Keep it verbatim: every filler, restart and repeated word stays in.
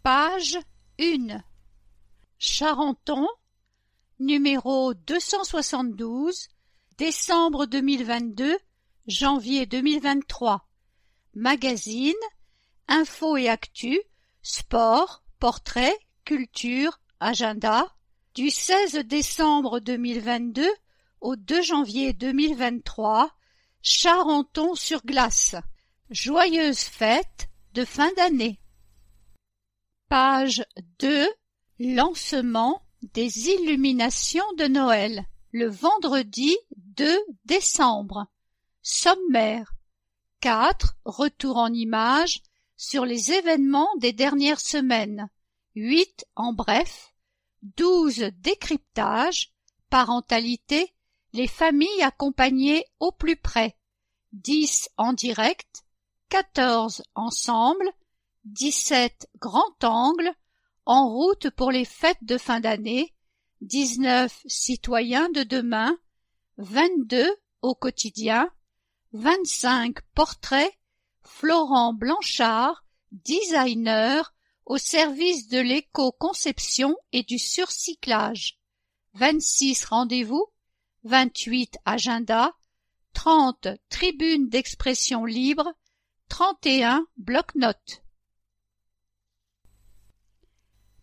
Page un. Charenton, numéro deux cent soixante-douze, décembre deux mille vingt-deux, janvier deux mille vingt-trois. Magazine, info et actu, sport, portrait, culture, agenda, du seize décembre deux mille vingt-deux au deux janvier deux mille vingt-trois, Charenton-sur-Glace. Joyeuse fête de fin d'année. Page deux. Lancement des illuminations de Noël, le vendredi deux décembre. Sommaire. quatre. Retour en images sur les événements des dernières semaines. huit. En bref. douze. Décryptage. Parentalité. Les familles accompagnées au plus près. dix. En direct. quatorze. Ensemble. dix-sept. Grand angle. En route pour les fêtes de fin d'année. dix-neuf. Citoyens de demain. vingt-deux. Au quotidien. vingt-cinq. Portrait. Florent Blanchard, designer, au service de l'éco-conception et du surcyclage. vingt-six. Rendez-vous. vingt-huit. Agenda. trente. Tribune d'expression libre. trente et un. Bloc-notes.